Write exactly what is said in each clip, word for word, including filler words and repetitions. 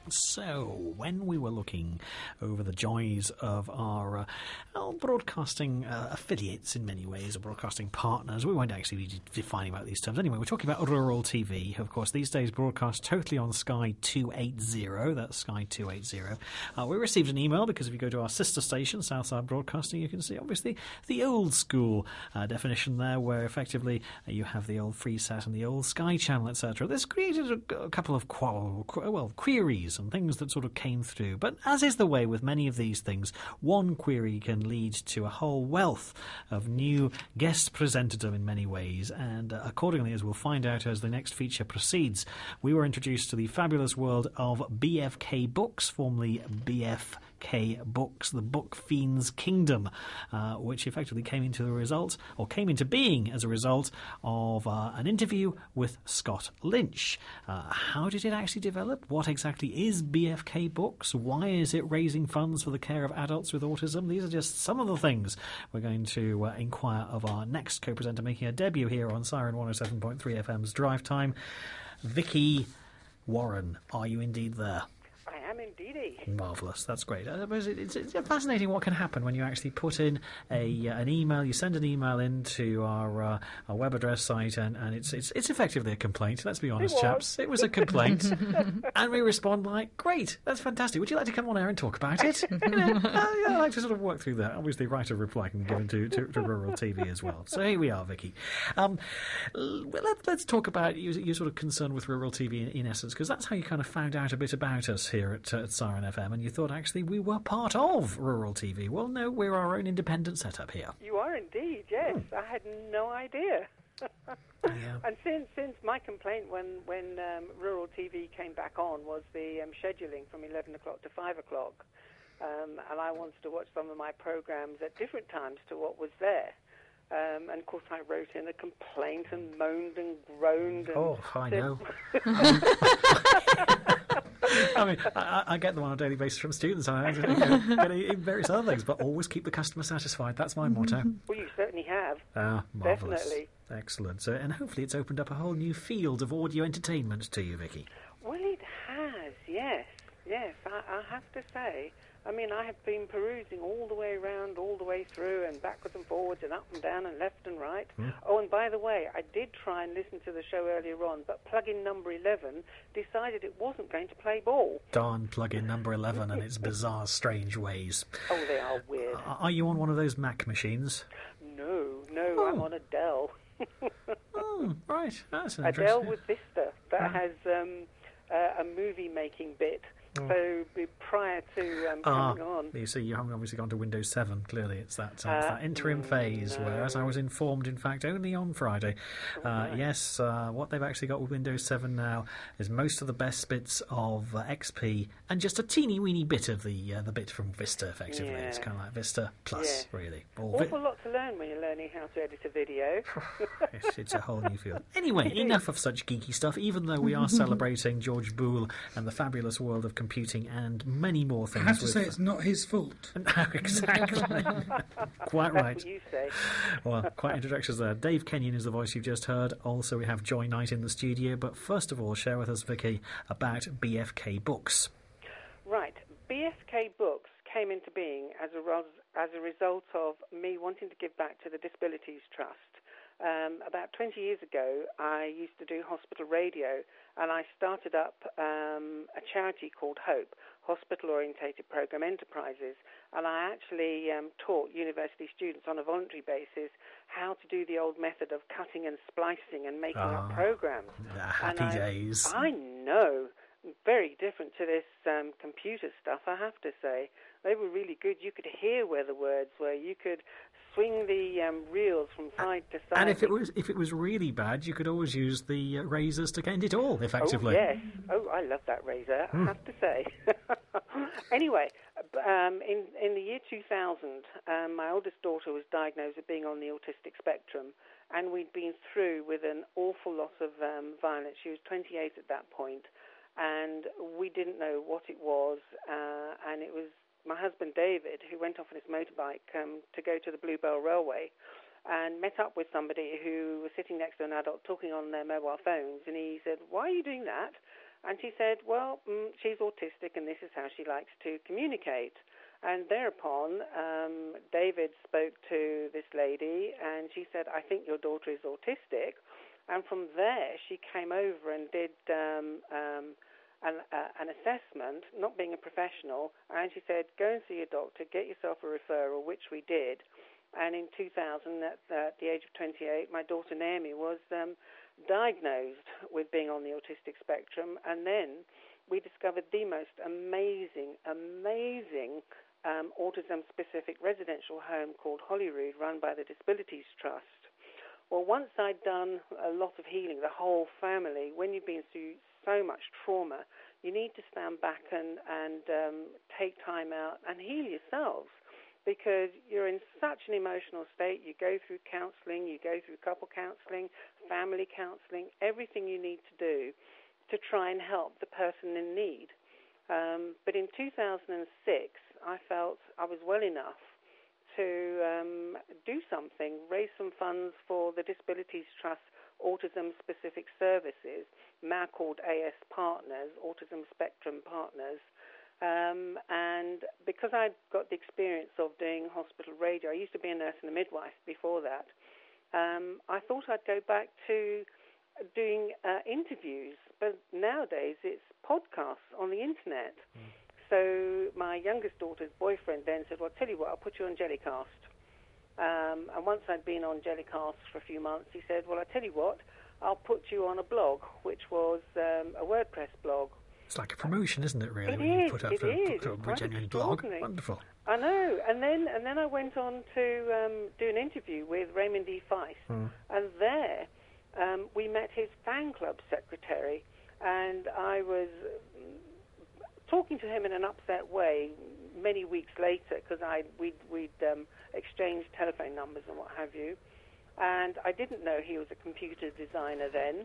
So, when we were looking over the joys of our, uh, our broadcasting uh, affiliates in many ways, or broadcasting partners, we won't actually be defining about these terms. Anyway, we're talking about rural T V. Of course, these days broadcast totally on Sky two eighty. That's Sky two eighty. Uh, we received an email because if you go to our sister station, Southside Broadcasting, you can see, obviously, the old school uh, definition there, where effectively uh, you have the old Freesat and the old Sky Channel, et cetera. This created a, a couple of qual- well queries and things that sort of came through. But as is the way with many of these things, one query can lead to a whole wealth of new guest presenterdom in many ways, and uh, accordingly, as we'll find out as the next feature proceeds, we were introduced to the fabulous world of B F K Books, formerly B F K Books, the Book Fiend's Kingdom, uh, which effectively came into the result, or came into being as a result of uh, an interview with Scott Lynch. Uh, how did it actually develop? What exactly is B F K Books? Why is it raising funds for the care of adults with autism? These are just some of the things we're going to uh, inquire of our next co-presenter making a debut here on Siren one oh seven point three F M's Drive Time. Vicky Warren, are you indeed there? I am indeedy. Marvellous, that's great. Uh, it's, it's fascinating what can happen when you actually put in a uh, an email. You send an email into our uh, our web address site, and, and it's it's it's effectively a complaint. Let's be honest, it chaps. It was a complaint, and we respond like, "Great, that's fantastic. Would you like to come on air and talk about it?" You know, uh, yeah, I like to sort of work through that. Obviously, right of reply can be given to, to, to rural T V as well. So here we are, Vicky. Um, let, let's talk about you. You're sort of concerned with rural T V in, in essence, because that's how you kind of found out a bit about us here at, uh, at Siren F M, and you thought actually we were part of rural T V. Well, no, we're our own independent setup here. You are indeed, yes. I had no idea. Yeah. And since since my complaint when when um, rural T V came back on was the um, scheduling from eleven o'clock to five o'clock, um, and I wanted to watch some of my programs at different times to what was there. Um, and of course, I wrote in a complaint and moaned and groaned. And oh, I know. I mean, I, I get them on a daily basis from students. I you know, get various other things, but always keep the customer satisfied. That's my motto. Well, you certainly have. Ah, marvellous. Definitely. Excellent. So, and hopefully it's opened up a whole new field of audio entertainment to you, Vicky. Well, it has, yes. Yes, I, I have to say. I mean, I have been perusing all the way around, all the way through, and backwards and forwards, and up and down, and left and right. Mm. Oh, and by the way, I did try and listen to the show earlier on, but plug-in number eleven decided it wasn't going to play ball. Darn plug-in number eleven and its bizarre, strange ways. Oh, they are weird. Uh, are you on one of those Mac machines? No, no, oh. I'm on a Dell. oh, right. That's an a interesting... Dell with Vista that ah. has um, uh, a movie-making bit. So prior to um, coming ah, on... You see, you haven't obviously gone to Windows seven, clearly. It's that, uh, uh, it's that interim phase, no. where, as I was informed, in fact, only on Friday, uh, right. yes, uh, what they've actually got with Windows seven now is most of the best bits of uh, X P and just a teeny-weeny bit of the uh, the bit from Vista, effectively. Yeah. It's kind of like Vista Plus, yeah. really. All Awful vi- lot to learn when you're learning how to edit a video. it's, it's a whole new field. Anyway, enough of such geeky stuff, even though we are celebrating George Boole and the fabulous world of computing and many more things. I have to say it's not his fault. No, exactly. Quite right. That's what you say. Well, quite introductions there. Dave Kenyon is the voice you've just heard. Also, we have Joy Knight in the studio. But first of all, share with us, Vicky, about B F K Books. Right. B F K Books came into being as a, res- as a result of me wanting to give back to the Disabilities Trust. Um, about twenty years ago, I used to do hospital radio, and I started up um, a charity called HOPE, Hospital Orientated Program Enterprises, and I actually um, taught university students on a voluntary basis how to do the old method of cutting and splicing and making ah, up programs. The happy and I, days. I know. Very different to this um, computer stuff, I have to say. They were really good. You could hear where the words were. You could swing the um, reels from side to side. And if it was if it was really bad, you could always use the uh, razors to end it all, effectively. Oh, yes. Oh, I love that razor, mm. I have to say. Anyway, um, in, in the year two thousand, um, my oldest daughter was diagnosed with being on the autistic spectrum, and we'd been through with an awful lot of um, violence. She was twenty-eight at that point. And we didn't know what it was, uh, and it was my husband David who went off on his motorbike um, to go to the Bluebell Railway and met up with somebody who was sitting next to an adult talking on their mobile phones, and he said, "Why are you doing that?" And she said, well, mm, she's autistic and this is how she likes to communicate. And thereupon, um, David spoke to this lady and she said, I think your daughter is autistic. And from there, she came over and did um, um, an, uh, an assessment, not being a professional, and she said, go and see your doctor, get yourself a referral, which we did. And in two thousand, at, at the age of twenty-eight, my daughter Naomi was um, diagnosed with being on the autistic spectrum, and then we discovered the most amazing, amazing um, autism-specific residential home called Holyrood, run by the Disabilities Trust. Well, once I'd done a lot of healing, the whole family, when you've been through so much trauma, you need to stand back and, and um, take time out and heal yourselves, because you're in such an emotional state. You go through counselling, you go through couple counselling, family counselling, everything you need to do to try and help the person in need. Um, but in two thousand six, I felt I was well enough to um, do something, raise some funds for the Disabilities Trust Autism-Specific Services, now called A S Partners, Autism Spectrum Partners. Um, and because I'd got the experience of doing hospital radio, I used to be a nurse and a midwife before that, um, I thought I'd go back to doing uh, interviews. But nowadays it's podcasts on the internet. Mm. So my youngest daughter's boyfriend then said, well, I'll tell you what, I'll put you on Jellycast. Um, and once I'd been on Jellycast for a few months, he said, well, I'll tell you what, I'll put you on a blog, which was um, a WordPress blog. It's like a promotion, isn't it, really? It when is, you put up it a, is. Put up a genuine blog. Wonderful. I know. And then and then I went on to um, do an interview with Raymond E. Feist. Mm. And there um, we met his fan club secretary. And I was talking to him in an upset way many weeks later, because I we'd, we'd um, exchanged telephone numbers and what have you. And I didn't know he was a computer designer then,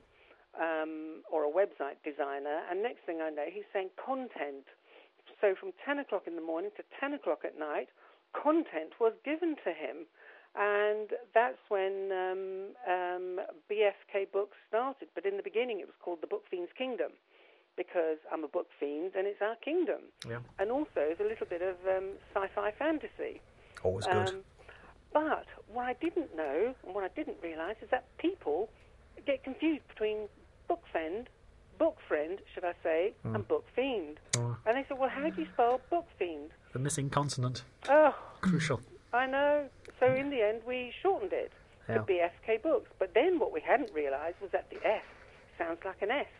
um, or a website designer. And next thing I know, he's saying content. So from ten o'clock in the morning to ten o'clock at night, content was given to him. And that's when um, um, B F K Books started. But in the beginning, it was called the Book Fiend's Kingdom, because I'm a book fiend and it's our kingdom. Yeah. And also there's a little bit of um, sci-fi fantasy. Always good. Um, but what I didn't know, and what I didn't realise, is that people get confused between book friend, book friend, should I say, mm. and book fiend. Oh. And they said, well, how do you spell book fiend? The missing consonant. Oh. Crucial. I know. So in the end, we shortened it to yeah. B F K Books. But then what we hadn't realised was that the F sounds like an S.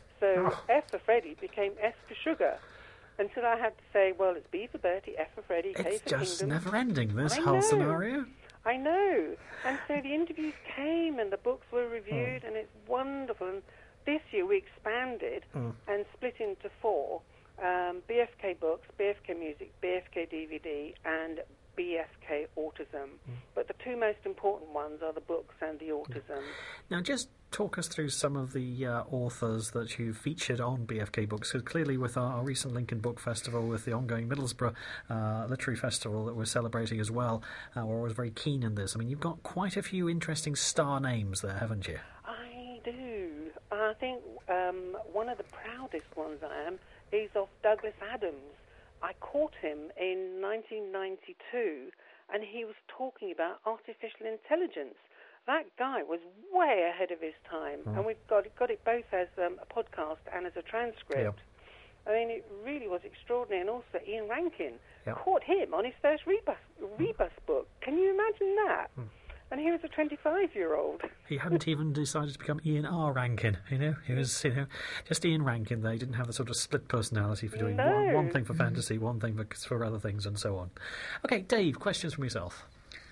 So oh. F for Freddy became S for sugar. Until I had to say, well, it's B for Bertie, F for Freddy, K it's for Kingdom. It's just never-ending, this I whole know. scenario. I know. And so the interviews came and the books were reviewed, mm. and it's wonderful. And this year we expanded mm. and split into four, um, B F K Books, B F K Music, B F K D V D, and B F K Autism. Mm. But the two most important ones are the books and the autism. Now, just talk us through some of the uh, authors that you featured on B F K Books, because clearly with our, our recent Lincoln Book Festival, with the ongoing Middlesbrough uh, Literary Festival that we're celebrating as well, uh, we're always very keen in this. I mean, you've got quite a few interesting star names there, haven't you? I do. I think um, one of the proudest ones I am is of Douglas Adams. I caught him in nineteen ninety-two, and he was talking about artificial intelligence. That guy was way ahead of his time, mm. and we've got it, got it both as um, a podcast and as a transcript. Yep. I mean, it really was extraordinary. And also Ian Rankin, yep. caught him on his first Rebus, Rebus mm. book. Can you imagine that? Mm. And he was a twenty-five-year-old. He hadn't even decided to become Ian R. Rankin, you know. He was, you know, just Ian Rankin there. He didn't have the sort of split personality for doing no. one, one thing for fantasy, one thing for, for other things, and so on. Okay, Dave, questions from yourself?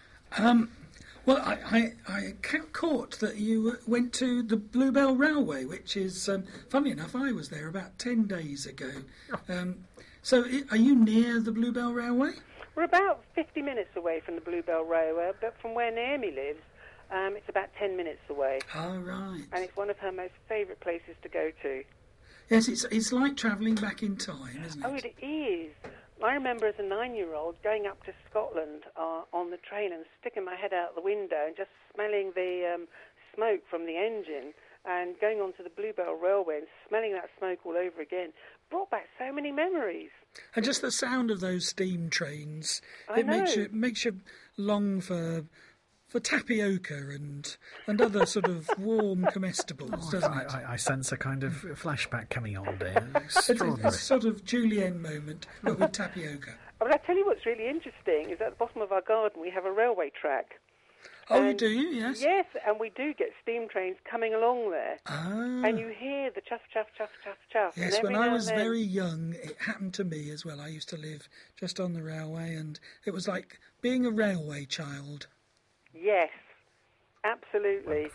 Um... Well, I, I, I caught that you went to the Bluebell Railway, which is, um, funnily enough, I was there about ten days ago. Um, so are you near the Bluebell Railway? We're about fifty minutes away from the Bluebell Railway, but from where Naomi lives, um, it's about ten minutes away. Oh, right. And it's one of her most favourite places to go to. Yes, it's it's like travelling back in time, isn't it? Oh, it is. I remember as a nine-year-old going up to Scotland uh, on the train and sticking my head out the window and just smelling the um, smoke from the engine and going onto the Bluebell Railway and smelling that smoke all over again brought back so many memories. And just the sound of those steam trains, I it makes know. you makes you long for for tapioca and and other sort of warm comestibles, doesn't I, it? I, I sense a kind of flashback coming on there. It's a, Extraordinary. a sort of Julienne moment, but with tapioca. But I tell you what's really interesting is at the bottom of our garden we have a railway track. Oh, you And- do you? Yes. Yes, and we do get steam trains coming along there. Ah. And you hear the chuff, chuff, chuff, chuff, chuff. and Yes, every when I now was and then- very young, it happened to me as well. I used to live just on the railway, and it was like being a railway child. Yes, absolutely.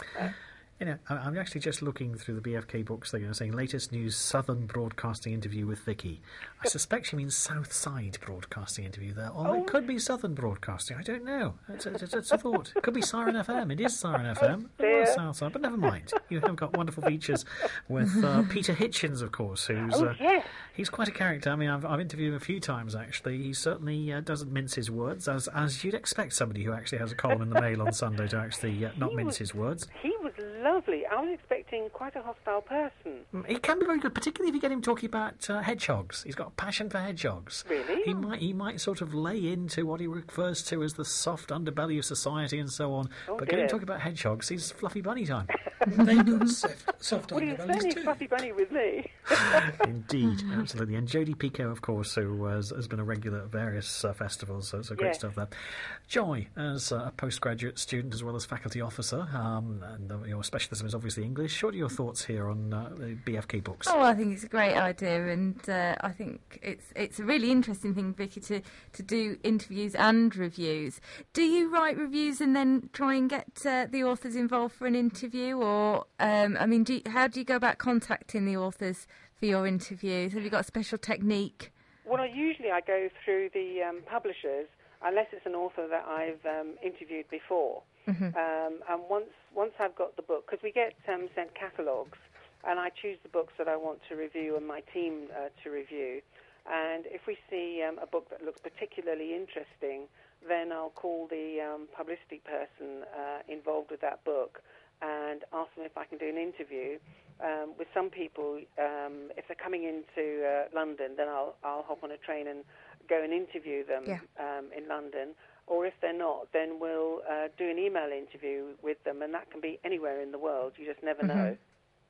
You know, I- I'm actually just looking through the B F K books thing and saying latest news Southern Broadcasting interview with Vicky. I suspect she means South Side Broadcasting interview there. Or it could be Southern Broadcasting. I don't know. It's a, it's a, it's a thought. It could be Siren F M. It is Siren F M. Oh, dear. Or South Side. But never mind. You have got wonderful features with uh, Peter Hitchens, of course, who's... Oh, uh, yes. He's quite a character. I mean, I've, I've interviewed him a few times, actually. He certainly uh, doesn't mince his words, as as you'd expect somebody who actually has a column in the Mail on Sunday to actually uh, not He mince was- his words. He was lovely. I was expecting quite a hostile person. He can be very good, particularly if you get him talking about uh, hedgehogs. He's got a passion for hedgehogs. Really? He might he might sort of lay into what he refers to as the soft underbelly of society and so on. Oh, but get him dear. talking about hedgehogs, he's fluffy bunny time. They've got soft, soft Well, he was underbellies certainly too. fluffy bunny with me. Indeed, absolutely. And Jodie Pico, of course, who has, has been a regular at various uh, festivals, so, so great Yes. stuff there. Joy, as a postgraduate student as well as faculty officer, um, and uh, your specialism is obviously English. What are your thoughts here on uh, the B F K books? Oh, I think it's a great idea, and uh, I think it's it's a really interesting thing, Vicky, to, to do interviews and reviews. Do you write reviews and then try and get uh, the authors involved for an interview, or um, I mean, do you, how do you go about contacting the authors for your interviews? Have you got a special technique? Well, I, usually I go through the um, publishers, unless it's an author that I've um, interviewed before. Mm-hmm. Um, and once once I've got the book, because we get um, sent catalogues, and I choose the books that I want to review and my team uh, to review. And if we see um, a book that looks particularly interesting, then I'll call the um, publicity person uh, involved with that book and ask them if I can do an interview. Um, with some people, um, if they're coming into uh, London, then I'll I'll hop on a train and go and interview them Yeah. um, in London. Or if they're not, then we'll uh, do an email interview with them, and that can be anywhere in the world. You just never Mm-hmm. know.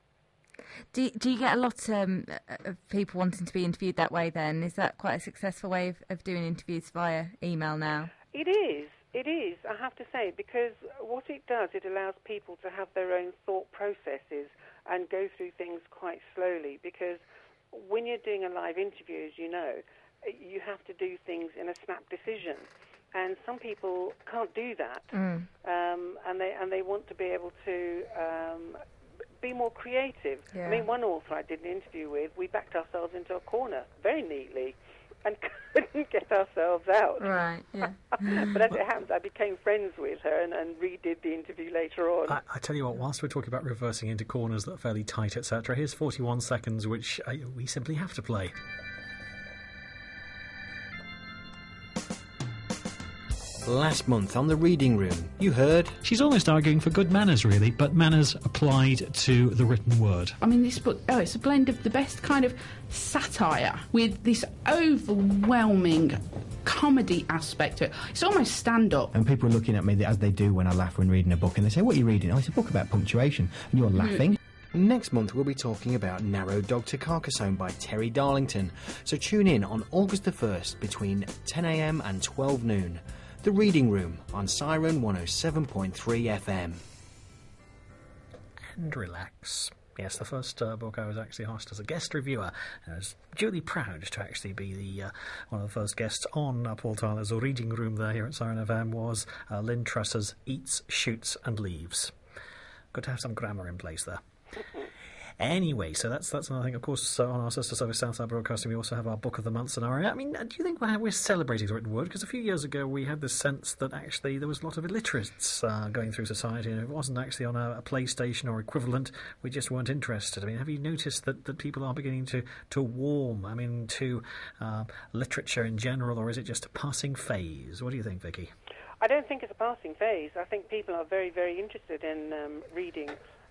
Do you, do you get a lot um, of people wanting to be interviewed that way then? Is that quite a successful way of, of doing interviews via email now? It is. It is, I have to say, because what it does, it allows people to have their own thought processes and go through things quite slowly, because when you're doing a live interview, as you know, you have to do things in a snap decision. And some people can't do that, Mm. um, and they and they want to be able to um, be more creative. Yeah. I mean, one author I did an interview with, we backed ourselves into a corner very neatly and couldn't get ourselves out. Right, yeah. But as it happens, I became friends with her and, and redid the interview later on. I, I tell you what, whilst we're talking about reversing into corners that are fairly tight, et cetera, here's forty-one seconds, which uh, we simply have to play. Last month on The Reading Room, you heard... She's almost arguing for good manners, really, but manners applied to the written word. I mean, this book, oh, it's a blend of the best kind of satire with this overwhelming comedy aspect to it. It's almost stand-up. And people are looking at me as they do when I laugh when reading a book, and they say, what are you reading? Oh, it's a book about punctuation, and you're laughing. Next month we'll be talking about Narrow Dog to Carcassonne by Terry Darlington. So tune in on August the first between ten a m and twelve noon. The Reading Room on Siren one oh seven point three F M. And relax. Yes, the first uh, book I was actually asked as a guest reviewer. I was duly proud to actually be the uh, one of the first guests on uh, Paul Tyler's Reading Room there here at Siren F M was uh, Lynn Trusser's Eats, Shoots and Leaves. Good to have some grammar in place there. Anyway, so that's that's another thing. Of course, uh, on our sister service, Southside Broadcasting, we also have our Book of the Month scenario. I mean, do you think we're, we're celebrating the written word? Because a few years ago we had this sense that actually there was a lot of illiterates uh, going through society, and if it wasn't actually on a, a PlayStation or equivalent, we just weren't interested. I mean, have you noticed that, that people are beginning to, to warm, I mean, to uh, literature in general, or is it just a passing phase? What do you think, Vicky? I don't think it's a passing phase. I think people are very, very interested in um, reading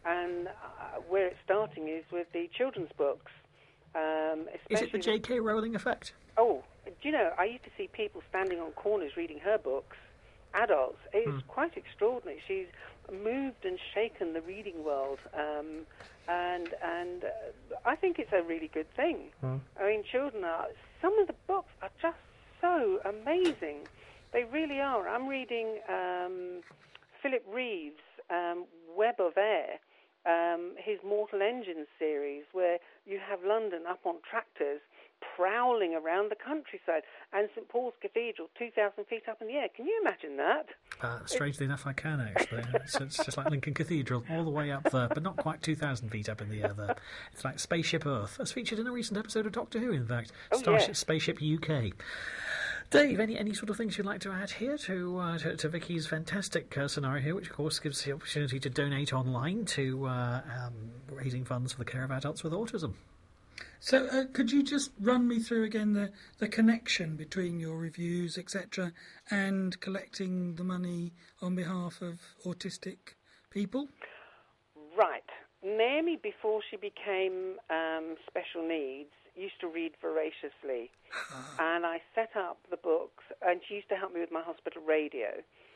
And uh, where it's starting is with the children's books. Um, Is it the J K Rowling effect? Oh, do you know, I used to see people standing on corners reading her books, adults. It was Hmm. quite extraordinary. She's moved and shaken the reading world, um, and and uh, I think it's a really good thing. Hmm. I mean, children are, some of the books are just so amazing. They really are. I'm reading um, Philip Reeves' um, Web of Air, um, his Mortal Engines series, where you have London up on tractors prowling around the countryside, and St Paul's Cathedral two thousand feet up in the air. Can you imagine that? Uh, strangely enough, I can actually. It's, it's just like Lincoln Cathedral, all the way up there, but not quite two thousand feet up in the air there. It's like Spaceship Earth, as featured in a recent episode of Doctor Who, in fact. Oh, Starship yeah. Spaceship U K. Dave, any any sort of things you'd like to add here to uh, to, to Vicky's fantastic uh, scenario here, which of course gives the opportunity to donate online to uh, um, raising funds for the care of adults with autism? So, uh, could you just run me through again the, the connection between your reviews, et cetera, and collecting the money on behalf of autistic people? Right. Naomi, before she became um, special needs, used to read voraciously. And I set up the books, and she used to help me with my hospital radio.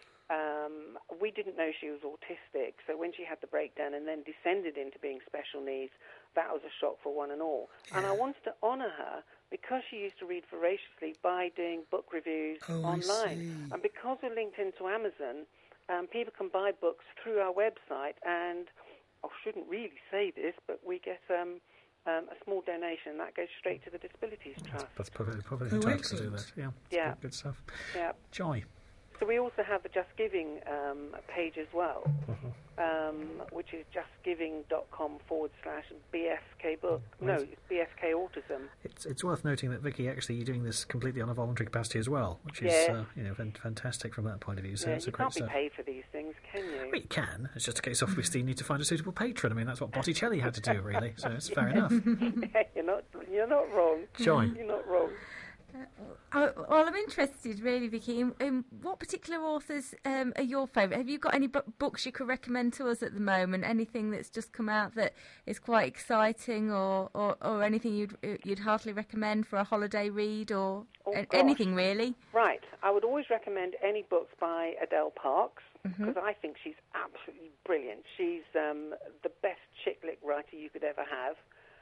Um, we didn't know she was autistic, so when she had the breakdown and then descended into being special needs, that was a shock for one and all. Yeah. And I wanted to honour her because she used to read voraciously by doing book reviews oh, online. And because we're linked into Amazon, um, people can buy books through our website, and I shouldn't really say this, but we get um, um, a small donation, and that goes straight to the Disabilities Trust. That's probably, probably oh, tough to do that. Yeah, yeah. Good, good stuff. Yeah. Joy. So we also have the Just Giving um, page as well, mm-hmm. um, which is justgiving.com forward slash BFK book. No, it's B F K Autism. It's it's worth noting that Vicky, actually, you're doing this completely on a voluntary capacity as well, which is yeah. uh, you know fantastic from that point of view. So yeah, it's you a great can't be stuff. paid for these things, can you? Well, you can. It's just a case of we still need to find a suitable patron. I mean, that's what Botticelli had to do, really. So it's fair enough. Yeah, you're not you're not wrong. Joy. You're not wrong. Uh, well, I'm interested, really, Vicky, in, in what particular authors um, are your favourite? Have you got any bu- books you could recommend to us at the moment? Anything that's just come out that is quite exciting, or, or, or anything you'd you'd heartily recommend for a holiday read, or oh, a- anything really? Right. I would always recommend any books by Adele Parks, because mm-hmm. I think she's absolutely brilliant. She's um, the best chick lit writer you could ever have.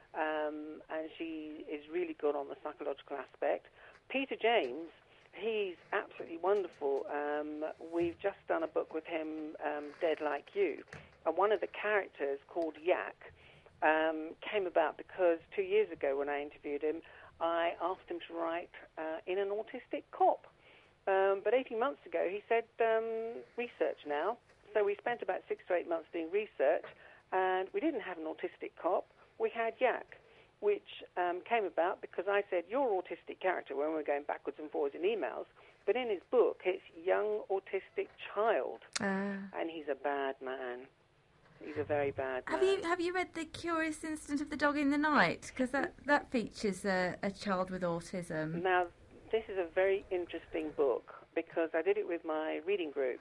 Um, and she is really good on the psychological aspect. Peter James, he's absolutely wonderful. Um, we've just done a book with him, um, Dead Like You, and one of the characters, called Yak, um, came about because two years ago when I interviewed him, I asked him to write uh, in an autistic cop. Um, but eighteen months ago, he said, um, research now. So we spent about six to eight months doing research, and we didn't have an autistic cop. We had Yak, which um, came about because I said, your autistic character, when we were going backwards and forwards in emails, but in his book, it's young autistic child, uh. and he's a bad man. He's a very bad man. Have you have you read The Curious Incident of the Dog in the Night? Because that, that features a, a child with autism. Now, this is a very interesting book because I did it with my reading group,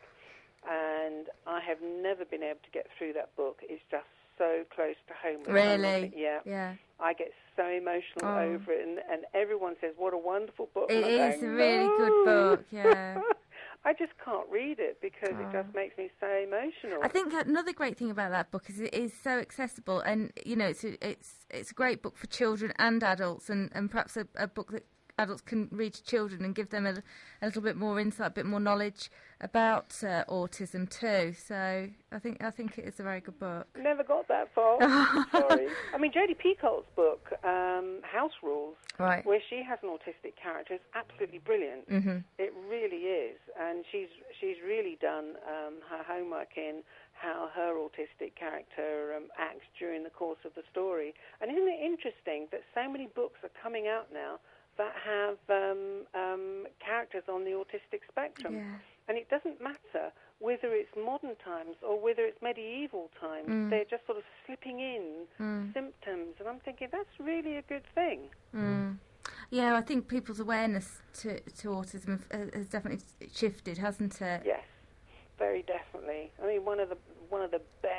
and I have never been able to get through that book. It's just so close to home. Really? Yeah. Yeah. I get so emotional oh. over it, and, and everyone says, what a wonderful book. It and is going, a really no. good book, yeah. I just can't read it because oh. it just makes me so emotional. I think another great thing about that book is it is so accessible, and, you know, it's a, it's, it's a great book for children and adults, and, and perhaps a, a book that adults can read to children and give them a, a little bit more insight, a bit more knowledge about uh, autism too. So I think I think it is a very good book. Never got that far. Sorry. I mean, Jodie Picoult's book, um, House Rules, right. where she has an autistic character, is absolutely brilliant. Mm-hmm. It really is, and she's she's really done um, her homework in how her autistic character um, acts during the course of the story. And isn't it interesting that so many books are coming out now that have um, um, characters on the autistic spectrum? Yeah. And it doesn't matter whether it's modern times or whether it's medieval times. Mm. They're just sort of slipping in mm. symptoms. And I'm thinking, that's really a good thing. Mm. Yeah, I think people's awareness to, to autism has definitely shifted, hasn't it? Yes, very definitely. I mean, one of the one of the best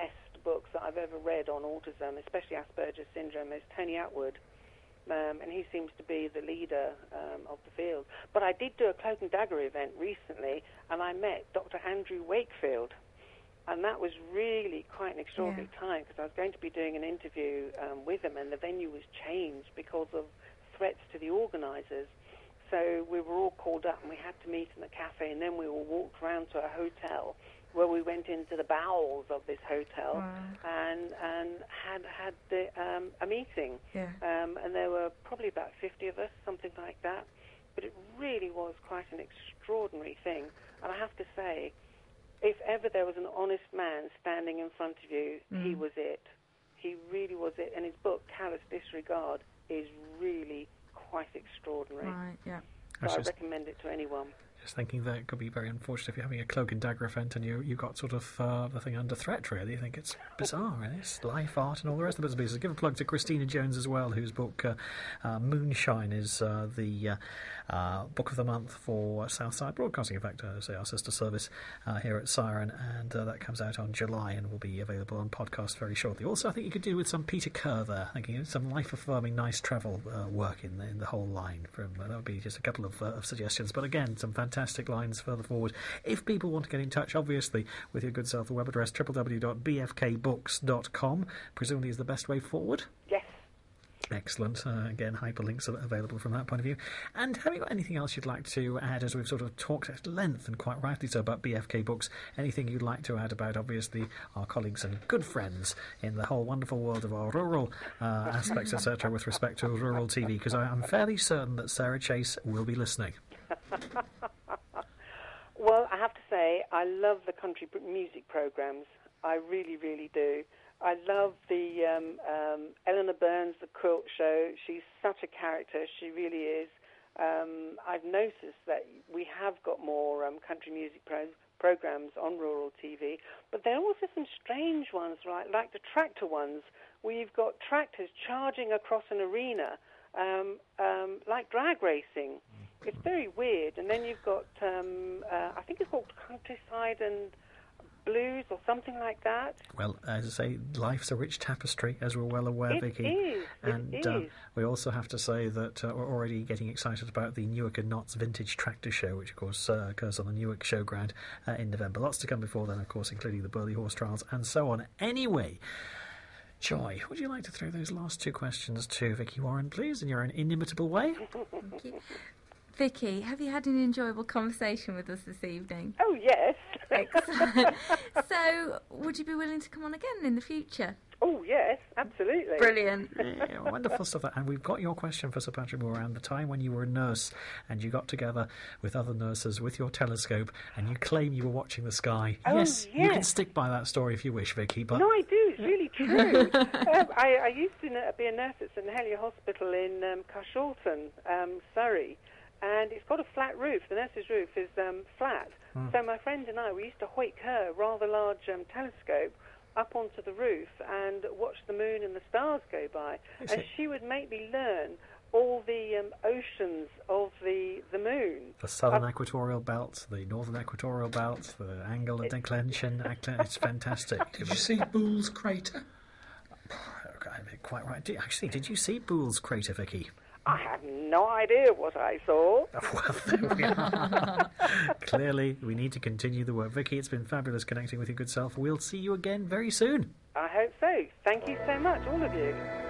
books that I've ever read on autism, especially Asperger's syndrome, is Tony Atwood. Um, and he seems to be the leader um, of the field. But I did do a Cloak and Dagger event recently, and I met Doctor Andrew Wakefield. And that was really quite an extraordinary yeah. time, because I was going to be doing an interview um, with him, and the venue was changed because of threats to the organisers. So we were all called up, and we had to meet in a cafe, and then we all walked around to a hotel where we went into the bowels of this hotel wow. and and had had the, um, a meeting. Yeah. Um, and there were probably about fifty of us, something like that. But it really was quite an extraordinary thing. And I have to say, if ever there was an honest man standing in front of you, mm. he was it. He really was it. And his book, Callous Disregard, is really quite extraordinary. Right, yeah. So I, I recommend it to anyone. Just thinking that it could be very unfortunate if you're having a Cloak and Dagger event and you you got sort of uh, the thing under threat, really. I think it's bizarre, really. It's life, art, and all the rest of the bits and pieces. Give a plug to Christina Jones as well, whose book uh, uh, Moonshine is uh, the uh, uh, book of the month for Southside Broadcasting. In fact, uh, say our sister service uh, here at Siren, and uh, that comes out on July and will be available on podcast very shortly. Also, I think you could do with some Peter Kerr there, thinking of some life-affirming, nice travel uh, work in the, in the whole line. From uh, that would be just a couple of, uh, of suggestions. But again, some fantastic lines further forward. If people want to get in touch, obviously, with your good self, the web address w w w dot b f k books dot com presumably is the best way forward. Yes. Excellent. Uh, again, hyperlinks are available from that point of view. And have you got anything else you'd like to add, as we've sort of talked at length, and quite rightly so, about B F K Books? Anything you'd like to add about, obviously, our colleagues and good friends in the whole wonderful world of our rural uh, aspects, et cetera, with respect to rural T V? Because I'm fairly certain that Sarah Chase will be listening. Well, I have to say, I love the country music programs. I really, really do. I love the um, um, Eleanor Burns, the Quilt Show. She's such a character. She really is. Um, I've noticed that we have got more um, country music pro- programs on rural T V, but there are also some strange ones, right? Like the tractor ones, where you've got tractors charging across an arena, um, um, like drag racing. It's very weird. And then you've got, um, uh, I think it's called Countryside and Blues or something like that. Well, as I say, life's a rich tapestry, as we're well aware, it Vicky. Is. And it uh, is. we also have to say that uh, we're already getting excited about the Newark and Notts Vintage Tractor Show, which, of course, uh, occurs on the Newark Showground uh, in November. Lots to come before then, of course, including the Burley Horse Trials and so on. Anyway, Joy, would you like to throw those last two questions to Vicky Warren, please, in your own inimitable way? Thank you. Vicky, have you had an enjoyable conversation with us this evening? Oh, yes. Excellent. So, would you be willing to come on again in the future? Oh, yes, absolutely. Brilliant. Yeah, wonderful stuff. And we've got your question for Sir Patrick Moore around the time when you were a nurse and you got together with other nurses with your telescope and you claim you were watching the sky. Oh, yes, yes, you can stick by that story if you wish, Vicky. But no, I do. It's really true. um, I, I used to be a nurse at St Helier Hospital in um, Carshalton, um, Surrey. And it's got a flat roof. The nurse's roof is um, flat. Mm. So my friend and I, we used to hoik her rather large um, telescope up onto the roof and watch the moon and the stars go by. Is and it? She would make me learn all the um, oceans of the, the moon. The southern uh, equatorial belt, the northern equatorial belt, the angle of declension. It's fantastic. Did you see Boole's crater? Quite right. Did, actually, did you see Boole's crater, Vicky? I have no idea what I saw. Well, there we are. Clearly, we need to continue the work. Vicky, it's been fabulous connecting with your good self. We'll see you again very soon. I hope so. Thank you so much, all of you.